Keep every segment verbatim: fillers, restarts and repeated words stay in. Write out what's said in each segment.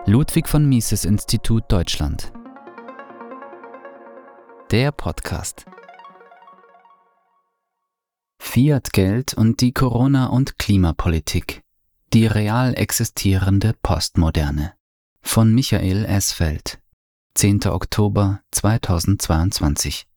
Ludwig von Mises Institut Deutschland. Der Podcast. Fiat-Geld und die Corona- und Klimapolitik. Die real existierende Postmoderne. Von Michael Esfeld. zehnter Oktober zweitausendzweiundzwanzig.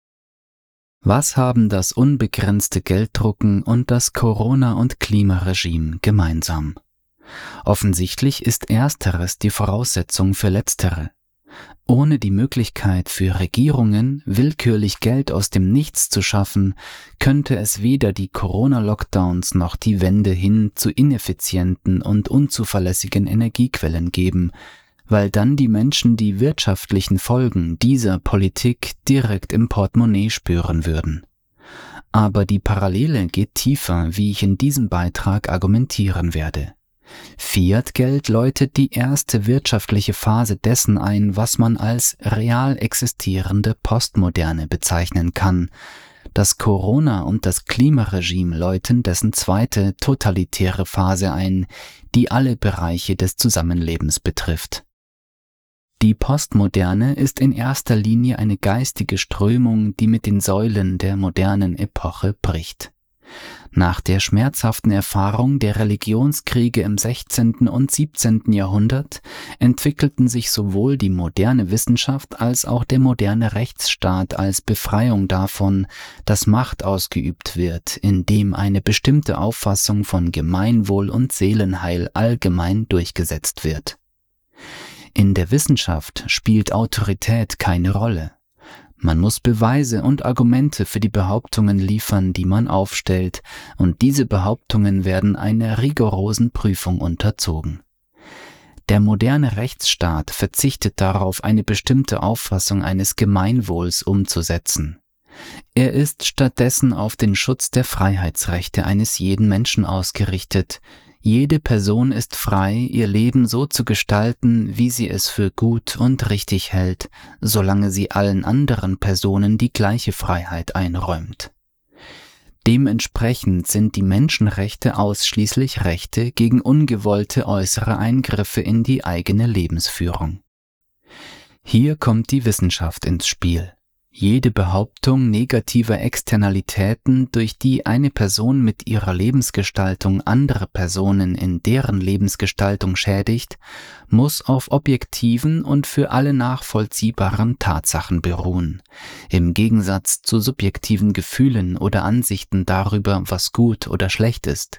Was haben das unbegrenzte Gelddrucken und das Corona- und Klimaregime gemeinsam? Offensichtlich ist Ersteres die Voraussetzung für Letztere. Ohne die Möglichkeit für Regierungen, willkürlich Geld aus dem Nichts zu schaffen, könnte es weder die Corona-Lockdowns noch die Wende hin zu ineffizienten und unzuverlässigen Energiequellen geben, weil dann die Menschen die wirtschaftlichen Folgen dieser Politik direkt im Portemonnaie spüren würden. Aber die Parallele geht tiefer, wie ich in diesem Beitrag argumentieren werde. Fiat-Geld läutet die erste wirtschaftliche Phase dessen ein, was man als real existierende Postmoderne bezeichnen kann. Das Corona- und das Klimaregime läuten dessen zweite totalitäre Phase ein, die alle Bereiche des Zusammenlebens betrifft. Die Postmoderne ist in erster Linie eine geistige Strömung, die mit den Säulen der modernen Epoche bricht. Nach der schmerzhaften Erfahrung der Religionskriege im sechzehnten und siebzehnten Jahrhundert entwickelten sich sowohl die moderne Wissenschaft als auch der moderne Rechtsstaat als Befreiung davon, dass Macht ausgeübt wird, indem eine bestimmte Auffassung von Gemeinwohl und Seelenheil allgemein durchgesetzt wird. In der Wissenschaft spielt Autorität keine Rolle. Man muss Beweise und Argumente für die Behauptungen liefern, die man aufstellt, und diese Behauptungen werden einer rigorosen Prüfung unterzogen. Der moderne Rechtsstaat verzichtet darauf, eine bestimmte Auffassung eines Gemeinwohls umzusetzen. Er ist stattdessen auf den Schutz der Freiheitsrechte eines jeden Menschen ausgerichtet. Jede Person ist frei, ihr Leben so zu gestalten, wie sie es für gut und richtig hält, solange sie allen anderen Personen die gleiche Freiheit einräumt. Dementsprechend sind die Menschenrechte ausschließlich Rechte gegen ungewollte äußere Eingriffe in die eigene Lebensführung. Hier kommt die Wissenschaft ins Spiel. Jede Behauptung negativer Externalitäten, durch die eine Person mit ihrer Lebensgestaltung andere Personen in deren Lebensgestaltung schädigt, muss auf objektiven und für alle nachvollziehbaren Tatsachen beruhen, im Gegensatz zu subjektiven Gefühlen oder Ansichten darüber, was gut oder schlecht ist.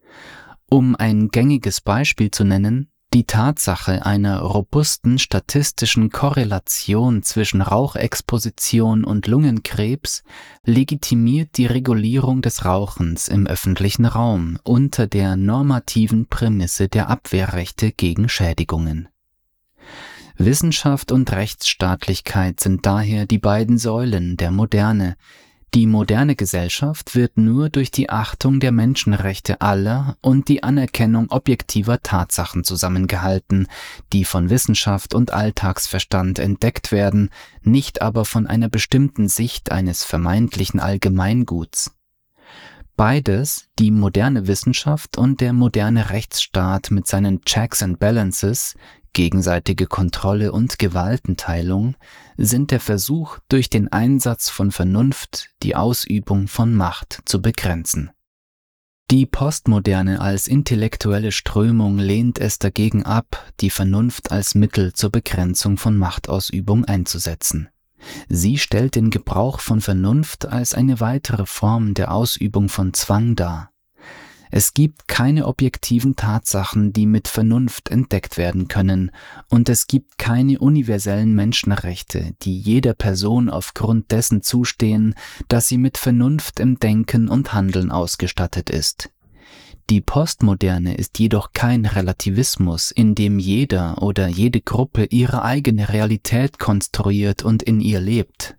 Um ein gängiges Beispiel zu nennen: Die Tatsache einer robusten statistischen Korrelation zwischen Rauchexposition und Lungenkrebs legitimiert die Regulierung des Rauchens im öffentlichen Raum unter der normativen Prämisse der Abwehrrechte gegen Schädigungen. Wissenschaft und Rechtsstaatlichkeit sind daher die beiden Säulen der Moderne. Die moderne Gesellschaft wird nur durch die Achtung der Menschenrechte aller und die Anerkennung objektiver Tatsachen zusammengehalten, die von Wissenschaft und Alltagsverstand entdeckt werden, nicht aber von einer bestimmten Sicht eines vermeintlichen Allgemeinguts. Beides, die moderne Wissenschaft und der moderne Rechtsstaat mit seinen Checks and Balances, gegenseitige Kontrolle und Gewaltenteilung, sind der Versuch, durch den Einsatz von Vernunft die Ausübung von Macht zu begrenzen. Die Postmoderne als intellektuelle Strömung lehnt es dagegen ab, die Vernunft als Mittel zur Begrenzung von Machtausübung einzusetzen. Sie stellt den Gebrauch von Vernunft als eine weitere Form der Ausübung von Zwang dar. Es gibt keine objektiven Tatsachen, die mit Vernunft entdeckt werden können, und es gibt keine universellen Menschenrechte, die jeder Person aufgrund dessen zustehen, dass sie mit Vernunft im Denken und Handeln ausgestattet ist. Die Postmoderne ist jedoch kein Relativismus, in dem jeder oder jede Gruppe ihre eigene Realität konstruiert und in ihr lebt.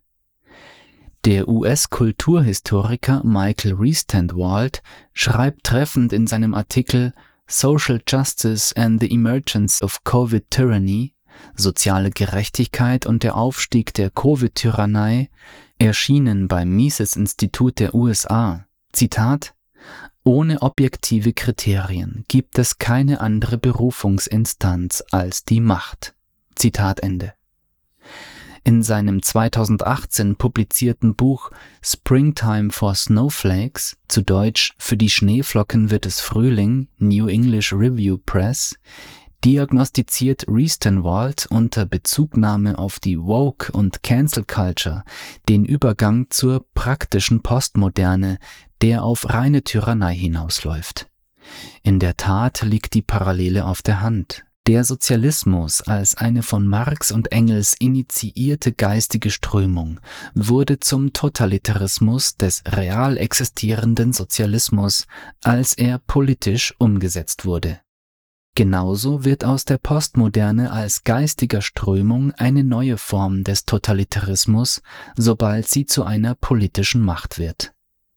Der U S-Kulturhistoriker Michael Riestanwald schreibt treffend in seinem Artikel Social Justice and the Emergence of Covid Tyranny, Soziale Gerechtigkeit und der Aufstieg der Covid-Tyrannei, erschienen beim Mises Institut der U S A, Zitat: Ohne objektive Kriterien gibt es keine andere Berufungsinstanz als die Macht. Zitat Ende. In seinem zweitausendachtzehn publizierten Buch Springtime for Snowflakes, zu Deutsch Für die Schneeflocken wird es Frühling, New English Review Press, diagnostiziert Riestenwald unter Bezugnahme auf die Woke- und Cancel-Culture den Übergang zur praktischen Postmoderne, der auf reine Tyrannei hinausläuft. In der Tat liegt die Parallele auf der Hand. Der Sozialismus als eine von Marx und Engels initiierte geistige Strömung wurde zum Totalitarismus des real existierenden Sozialismus, als er politisch umgesetzt wurde. Genauso wird aus der Postmoderne als geistiger Strömung eine neue Form des Totalitarismus, sobald sie zu einer politischen Macht wird.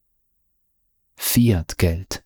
Fiat-Geld.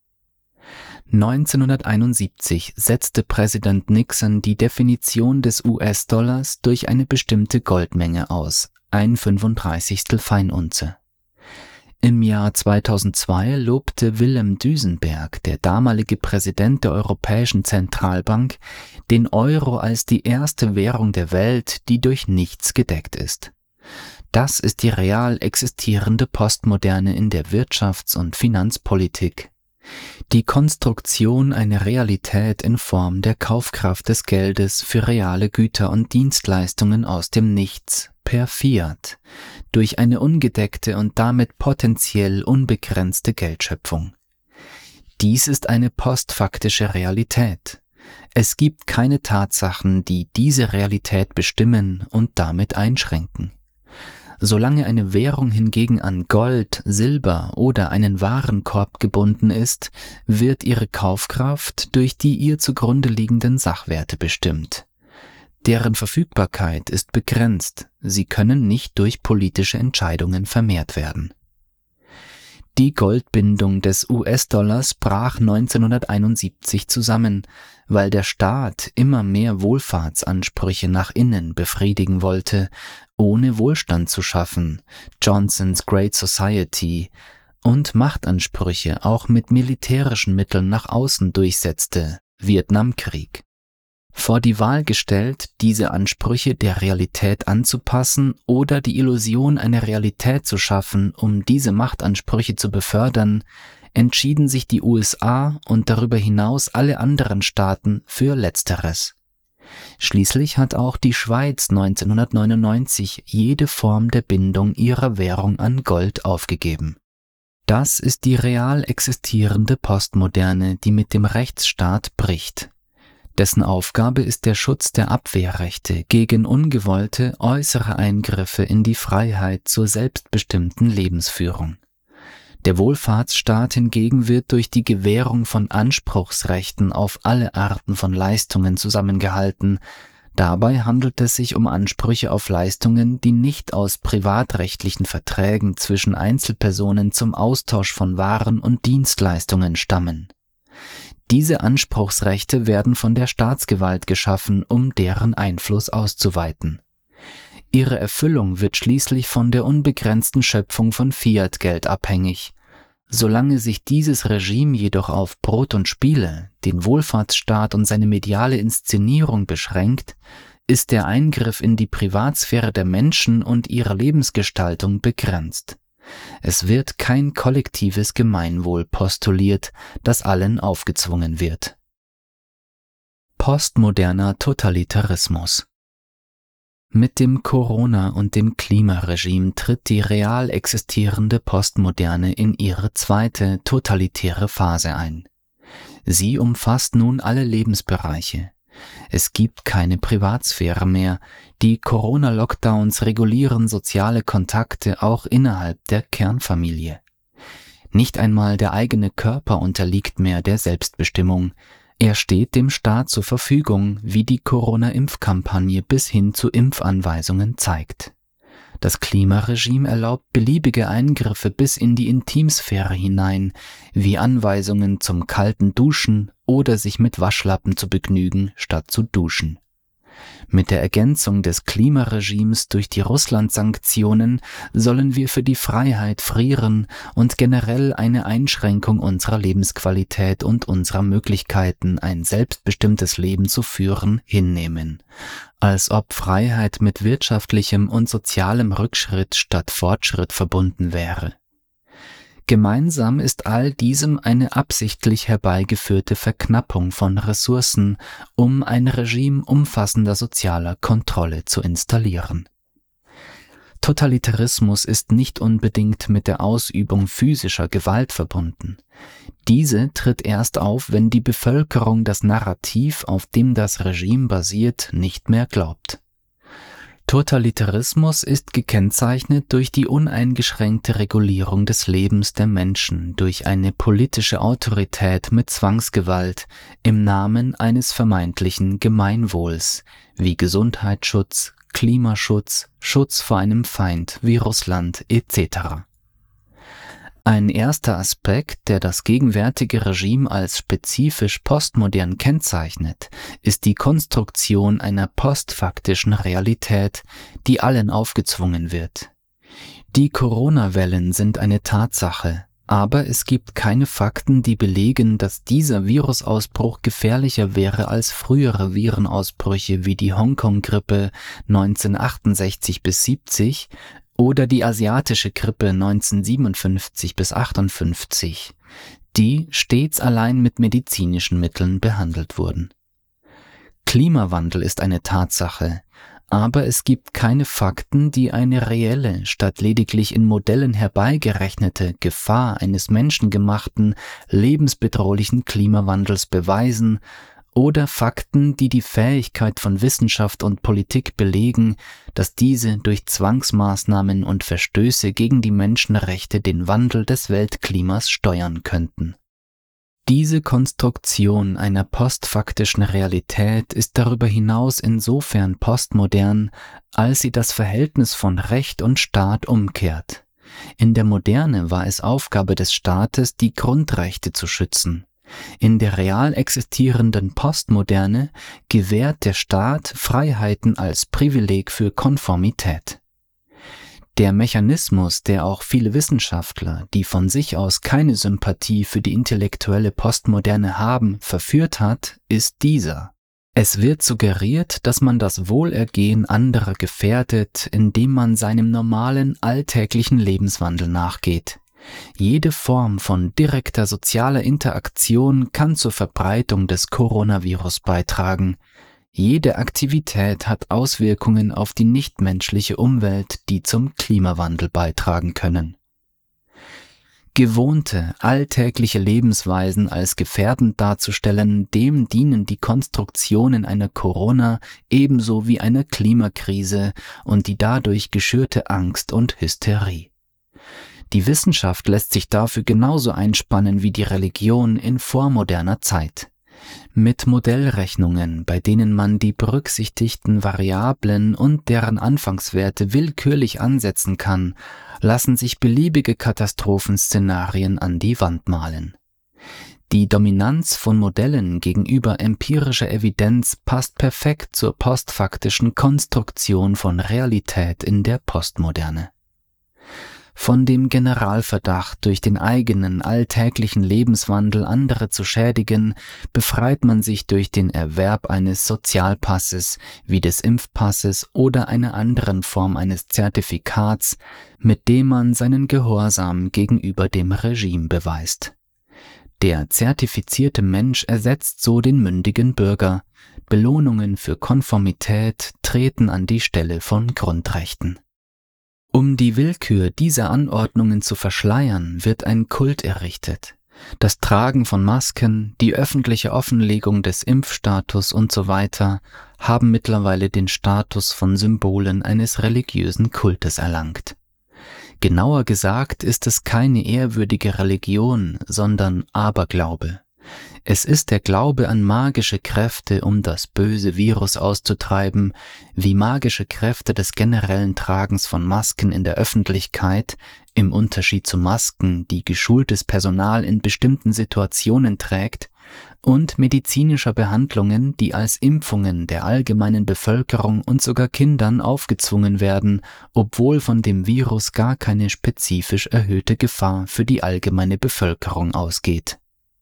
neunzehnhunderteinundsiebzig setzte Präsident Nixon die Definition des U S-Dollars durch eine bestimmte Goldmenge aus, ein Fünfunddreißigstel Feinunze. Im Jahr zweitausendzwei lobte Willem Duisenberg, der damalige Präsident der Europäischen Zentralbank, den Euro als die erste Währung der Welt, die durch nichts gedeckt ist. Das ist die real existierende Postmoderne in der Wirtschafts- und Finanzpolitik. Die Konstruktion einer Realität in Form der Kaufkraft des Geldes für reale Güter und Dienstleistungen aus dem Nichts per Fiat durch eine ungedeckte und damit potenziell unbegrenzte Geldschöpfung. Dies ist eine postfaktische Realität. Es gibt keine Tatsachen, die diese Realität bestimmen und damit einschränken. Solange eine Währung hingegen an Gold, Silber oder einen Warenkorb gebunden ist, wird ihre Kaufkraft durch die ihr zugrunde liegenden Sachwerte bestimmt. Deren Verfügbarkeit ist begrenzt, sie können nicht durch politische Entscheidungen vermehrt werden. Die Goldbindung des U S-Dollars brach neunzehnhunderteinundsiebzig zusammen, weil der Staat immer mehr Wohlfahrtsansprüche nach innen befriedigen wollte, ohne Wohlstand zu schaffen, Johnsons Great Society, und Machtansprüche auch mit militärischen Mitteln nach außen durchsetzte, Vietnamkrieg. Vor die Wahl gestellt, diese Ansprüche der Realität anzupassen oder die Illusion einer Realität zu schaffen, um diese Machtansprüche zu befördern, entschieden sich die U S A und darüber hinaus alle anderen Staaten für Letzteres. Schließlich hat auch die Schweiz neunzehnhundertneunundneunzig jede Form der Bindung ihrer Währung an Gold aufgegeben. Das ist die real existierende Postmoderne, die mit dem Rechtsstaat bricht. Dessen Aufgabe ist der Schutz der Abwehrrechte gegen ungewollte äußere Eingriffe in die Freiheit zur selbstbestimmten Lebensführung. Der Wohlfahrtsstaat hingegen wird durch die Gewährung von Anspruchsrechten auf alle Arten von Leistungen zusammengehalten. Dabei handelt es sich um Ansprüche auf Leistungen, die nicht aus privatrechtlichen Verträgen zwischen Einzelpersonen zum Austausch von Waren und Dienstleistungen stammen. Diese Anspruchsrechte werden von der Staatsgewalt geschaffen, um deren Einfluss auszuweiten. Ihre Erfüllung wird schließlich von der unbegrenzten Schöpfung von Fiat-Geld abhängig. Solange sich dieses Regime jedoch auf Brot und Spiele, den Wohlfahrtsstaat und seine mediale Inszenierung beschränkt, ist der Eingriff in die Privatsphäre der Menschen und ihre Lebensgestaltung begrenzt. Es wird kein kollektives Gemeinwohl postuliert, das allen aufgezwungen wird. Postmoderner Totalitarismus. Mit dem Corona- und dem Klimaregime tritt die real existierende Postmoderne in ihre zweite totalitäre Phase ein. Sie umfasst nun alle Lebensbereiche. Es gibt keine Privatsphäre mehr. Die Corona-Lockdowns regulieren soziale Kontakte auch innerhalb der Kernfamilie. Nicht einmal der eigene Körper unterliegt mehr der Selbstbestimmung. Er steht dem Staat zur Verfügung, wie die Corona-Impfkampagne bis hin zu Impfanweisungen zeigt. Das Klimaregime erlaubt beliebige Eingriffe bis in die Intimsphäre hinein, wie Anweisungen zum kalten Duschen oder sich mit Waschlappen zu begnügen, statt zu duschen. Mit der Ergänzung des Klimaregimes durch die Russland-Sanktionen sollen wir für die Freiheit frieren und generell eine Einschränkung unserer Lebensqualität und unserer Möglichkeiten, ein selbstbestimmtes Leben zu führen, hinnehmen. Als ob Freiheit mit wirtschaftlichem und sozialem Rückschritt statt Fortschritt verbunden wäre. Gemeinsam ist all diesem eine absichtlich herbeigeführte Verknappung von Ressourcen, um ein Regime umfassender sozialer Kontrolle zu installieren. Totalitarismus ist nicht unbedingt mit der Ausübung physischer Gewalt verbunden. Diese tritt erst auf, wenn die Bevölkerung das Narrativ, auf dem das Regime basiert, nicht mehr glaubt. Totalitarismus ist gekennzeichnet durch die uneingeschränkte Regulierung des Lebens der Menschen durch eine politische Autorität mit Zwangsgewalt im Namen eines vermeintlichen Gemeinwohls, wie Gesundheitsschutz, Klimaschutz, Schutz vor einem Feind wie Russland et cetera. Ein erster Aspekt, der das gegenwärtige Regime als spezifisch postmodern kennzeichnet, ist die Konstruktion einer postfaktischen Realität, die allen aufgezwungen wird. Die Corona-Wellen sind eine Tatsache, aber es gibt keine Fakten, die belegen, dass dieser Virusausbruch gefährlicher wäre als frühere Virenausbrüche wie die Hongkong-Grippe neunzehnhundertachtundsechzig bis siebzig oder die asiatische Grippe neunzehnhundertsiebenundfünfzig bis achtundfünfzig, die stets allein mit medizinischen Mitteln behandelt wurden. Klimawandel ist eine Tatsache, aber es gibt keine Fakten, die eine reelle, statt lediglich in Modellen herbeigerechnete Gefahr eines menschengemachten, lebensbedrohlichen Klimawandels beweisen, oder Fakten, die die Fähigkeit von Wissenschaft und Politik belegen, dass diese durch Zwangsmaßnahmen und Verstöße gegen die Menschenrechte den Wandel des Weltklimas steuern könnten. Diese Konstruktion einer postfaktischen Realität ist darüber hinaus insofern postmodern, als sie das Verhältnis von Recht und Staat umkehrt. In der Moderne war es Aufgabe des Staates, die Grundrechte zu schützen. In der real existierenden Postmoderne gewährt der Staat Freiheiten als Privileg für Konformität. Der Mechanismus, der auch viele Wissenschaftler, die von sich aus keine Sympathie für die intellektuelle Postmoderne haben, verführt hat, ist dieser. Es wird suggeriert, dass man das Wohlergehen anderer gefährdet, indem man seinem normalen, alltäglichen Lebenswandel nachgeht. Jede Form von direkter sozialer Interaktion kann zur Verbreitung des Coronavirus beitragen. Jede Aktivität hat Auswirkungen auf die nichtmenschliche Umwelt, die zum Klimawandel beitragen können. Gewohnte, alltägliche Lebensweisen als gefährdend darzustellen, dem dienen die Konstruktionen einer Corona ebenso wie einer Klimakrise und die dadurch geschürte Angst und Hysterie. Die Wissenschaft lässt sich dafür genauso einspannen wie die Religion in vormoderner Zeit. Mit Modellrechnungen, bei denen man die berücksichtigten Variablen und deren Anfangswerte willkürlich ansetzen kann, lassen sich beliebige Katastrophenszenarien an die Wand malen. Die Dominanz von Modellen gegenüber empirischer Evidenz passt perfekt zur postfaktischen Konstruktion von Realität in der Postmoderne. Von dem Generalverdacht, durch den eigenen alltäglichen Lebenswandel andere zu schädigen, befreit man sich durch den Erwerb eines Sozialpasses wie des Impfpasses oder einer anderen Form eines Zertifikats, mit dem man seinen Gehorsam gegenüber dem Regime beweist. Der zertifizierte Mensch ersetzt so den mündigen Bürger. Belohnungen für Konformität treten an die Stelle von Grundrechten. Um die Willkür dieser Anordnungen zu verschleiern, wird ein Kult errichtet. Das Tragen von Masken, die öffentliche Offenlegung des Impfstatus und so weiter haben mittlerweile den Status von Symbolen eines religiösen Kultes erlangt. Genauer gesagt ist es keine ehrwürdige Religion, sondern Aberglaube. Es ist der Glaube an magische Kräfte, um das böse Virus auszutreiben, wie magische Kräfte des generellen Tragens von Masken in der Öffentlichkeit, im Unterschied zu Masken, die geschultes Personal in bestimmten Situationen trägt, und medizinischer Behandlungen, die als Impfungen der allgemeinen Bevölkerung und sogar Kindern aufgezwungen werden, obwohl von dem Virus gar keine spezifisch erhöhte Gefahr für die allgemeine Bevölkerung ausgeht.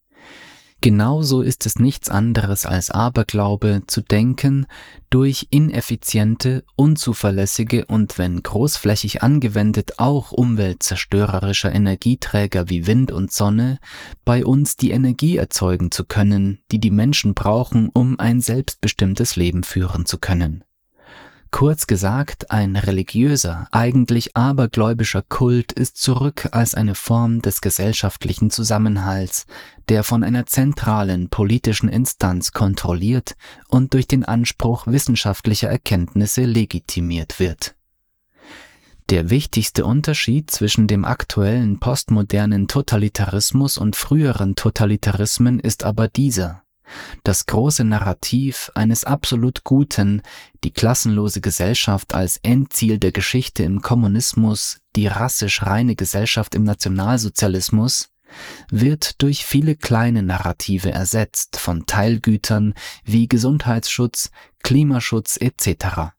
Genauso ist es nichts anderes als Aberglaube zu denken, durch ineffiziente, unzuverlässige und wenn großflächig angewendet auch umweltzerstörerischer Energieträger wie Wind und Sonne bei uns die Energie erzeugen zu können, die die Menschen brauchen, um ein selbstbestimmtes Leben führen zu können. Kurz gesagt, ein religiöser, eigentlich abergläubischer Kult ist zurück als eine Form des gesellschaftlichen Zusammenhalts, der von einer zentralen politischen Instanz kontrolliert und durch den Anspruch wissenschaftlicher Erkenntnisse legitimiert wird. Der wichtigste Unterschied zwischen dem aktuellen postmodernen Totalitarismus und früheren Totalitarismen ist aber dieser: Das große Narrativ eines absolut Guten, die klassenlose Gesellschaft als Endziel der Geschichte im Kommunismus, die rassisch reine Gesellschaft im Nationalsozialismus, wird durch viele kleine Narrative ersetzt von Teilgütern wie Gesundheitsschutz, Klimaschutz et cetera.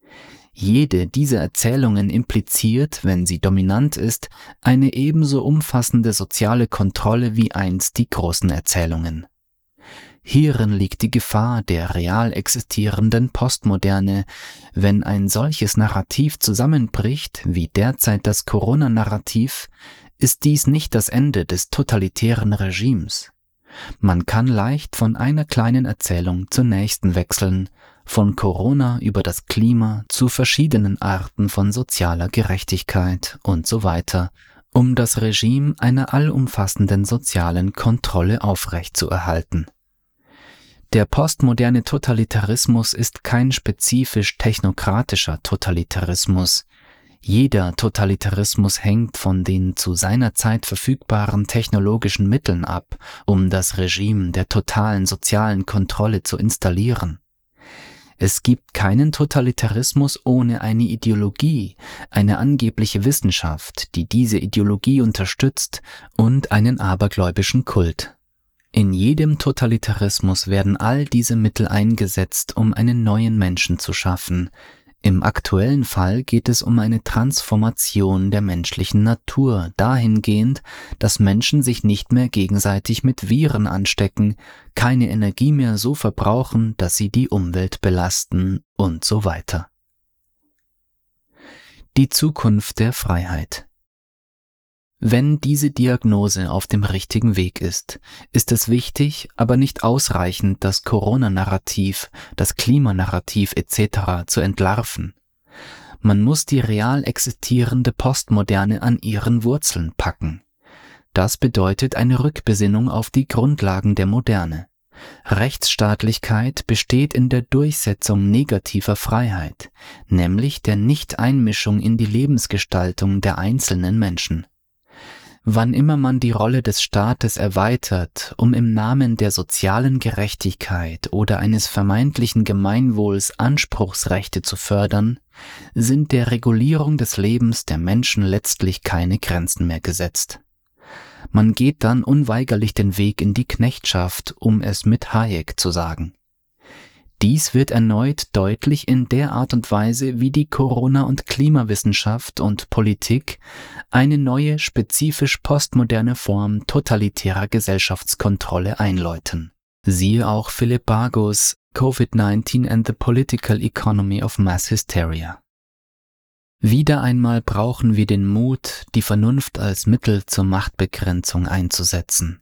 Jede dieser Erzählungen impliziert, wenn sie dominant ist, eine ebenso umfassende soziale Kontrolle wie einst die großen Erzählungen. Hierin liegt die Gefahr der real existierenden Postmoderne. Wenn ein solches Narrativ zusammenbricht, wie derzeit das Corona-Narrativ, ist dies nicht das Ende des totalitären Regimes. Man kann leicht von einer kleinen Erzählung zur nächsten wechseln, von Corona über das Klima zu verschiedenen Arten von sozialer Gerechtigkeit und so weiter, um das Regime einer allumfassenden sozialen Kontrolle aufrechtzuerhalten. Der postmoderne Totalitarismus ist kein spezifisch technokratischer Totalitarismus. Jeder Totalitarismus hängt von den zu seiner Zeit verfügbaren technologischen Mitteln ab, um das Regime der totalen sozialen Kontrolle zu installieren. Es gibt keinen Totalitarismus ohne eine Ideologie, eine angebliche Wissenschaft, die diese Ideologie unterstützt, und einen abergläubischen Kult. In jedem Totalitarismus werden all diese Mittel eingesetzt, um einen neuen Menschen zu schaffen. Im aktuellen Fall geht es um eine Transformation der menschlichen Natur dahingehend, dass Menschen sich nicht mehr gegenseitig mit Viren anstecken, keine Energie mehr so verbrauchen, dass sie die Umwelt belasten und so weiter. Die Zukunft der Freiheit. Wenn diese Diagnose auf dem richtigen Weg ist, ist es wichtig, aber nicht ausreichend, das Corona-Narrativ, das Klimanarrativ et cetera zu entlarven. Man muss die real existierende Postmoderne an ihren Wurzeln packen. Das bedeutet eine Rückbesinnung auf die Grundlagen der Moderne. Rechtsstaatlichkeit besteht in der Durchsetzung negativer Freiheit, nämlich der Nichteinmischung in die Lebensgestaltung der einzelnen Menschen. Wann immer man die Rolle des Staates erweitert, um im Namen der sozialen Gerechtigkeit oder eines vermeintlichen Gemeinwohls Anspruchsrechte zu fördern, sind der Regulierung des Lebens der Menschen letztlich keine Grenzen mehr gesetzt. Man geht dann unweigerlich den Weg in die Knechtschaft, um es mit Hayek zu sagen. Dies wird erneut deutlich in der Art und Weise, wie die Corona- und Klimawissenschaft und Politik eine neue, spezifisch postmoderne Form totalitärer Gesellschaftskontrolle einläuten. Siehe auch Philipp Bagos Covid nineteen and the Political Economy of Mass Hysteria. Wieder einmal brauchen wir den Mut, die Vernunft als Mittel zur Machtbegrenzung einzusetzen.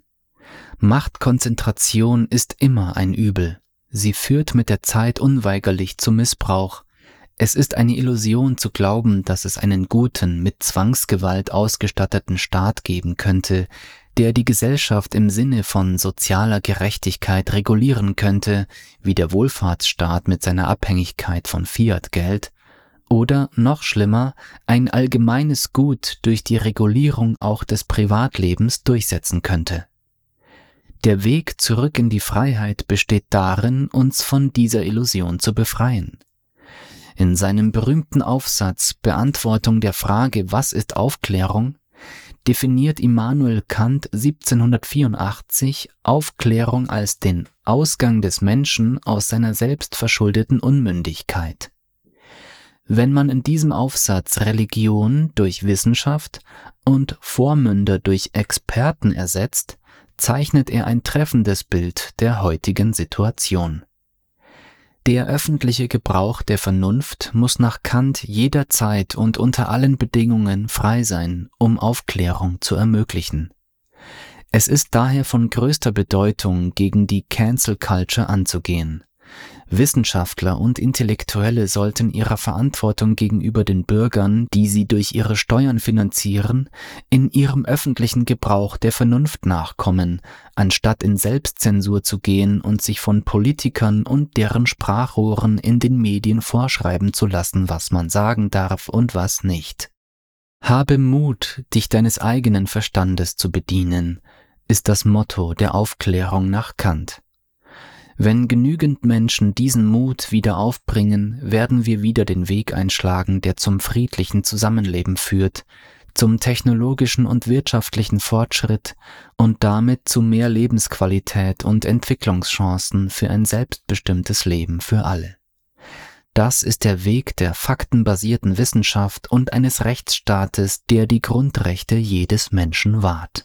Machtkonzentration ist immer ein Übel. Sie führt mit der Zeit unweigerlich zu Missbrauch. Es ist eine Illusion zu glauben, dass es einen guten, mit Zwangsgewalt ausgestatteten Staat geben könnte, der die Gesellschaft im Sinne von sozialer Gerechtigkeit regulieren könnte, wie der Wohlfahrtsstaat mit seiner Abhängigkeit von Fiat-Geld, oder, noch schlimmer, ein allgemeines Gut durch die Regulierung auch des Privatlebens durchsetzen könnte. Der Weg zurück in die Freiheit besteht darin, uns von dieser Illusion zu befreien. In seinem berühmten Aufsatz Beantwortung der Frage, was ist Aufklärung?, definiert Immanuel Kant siebzehnhundertvierundachtzig Aufklärung als den Ausgang des Menschen aus seiner selbstverschuldeten Unmündigkeit. Wenn man in diesem Aufsatz Religion durch Wissenschaft und Vormünder durch Experten ersetzt, zeichnet er ein treffendes Bild der heutigen Situation. Der öffentliche Gebrauch der Vernunft muss nach Kant jederzeit und unter allen Bedingungen frei sein, um Aufklärung zu ermöglichen. Es ist daher von größter Bedeutung, gegen die Cancel Culture anzugehen. Wissenschaftler und Intellektuelle sollten ihrer Verantwortung gegenüber den Bürgern, die sie durch ihre Steuern finanzieren, in ihrem öffentlichen Gebrauch der Vernunft nachkommen, anstatt in Selbstzensur zu gehen und sich von Politikern und deren Sprachrohren in den Medien vorschreiben zu lassen, was man sagen darf und was nicht. Habe Mut, dich deines eigenen Verstandes zu bedienen, ist das Motto der Aufklärung nach Kant. Wenn genügend Menschen diesen Mut wieder aufbringen, werden wir wieder den Weg einschlagen, der zum friedlichen Zusammenleben führt, zum technologischen und wirtschaftlichen Fortschritt und damit zu mehr Lebensqualität und Entwicklungschancen für ein selbstbestimmtes Leben für alle. Das ist der Weg der faktenbasierten Wissenschaft und eines Rechtsstaates, der die Grundrechte jedes Menschen wahrt.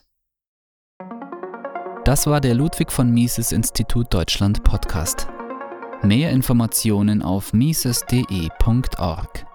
Das war der Ludwig von Mises Institut Deutschland Podcast. Mehr Informationen auf mises punkt de punkt org.